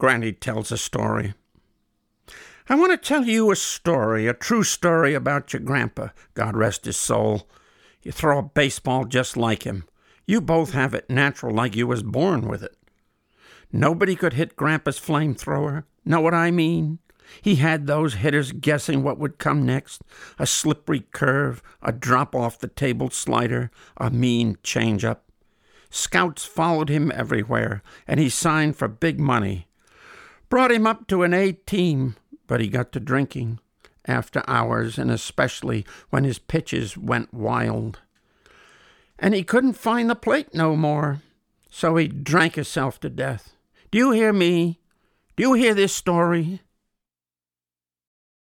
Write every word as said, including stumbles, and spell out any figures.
Granny tells a story. I want to tell you a story, a true story about your grandpa, God rest his soul. You throw a baseball just like him. You both have it natural like you was born with it. Nobody could hit Grandpa's flamethrower. Know what I mean? He had those hitters guessing what would come next. A slippery curve, a drop off the table slider, a mean change-up. Scouts followed him everywhere, and he signed for big money. Brought him up to an A team, but he got to drinking after hours, and especially when his pitches went wild. And he couldn't find the plate no more, so he drank himself to death. Do you hear me? Do you hear this story?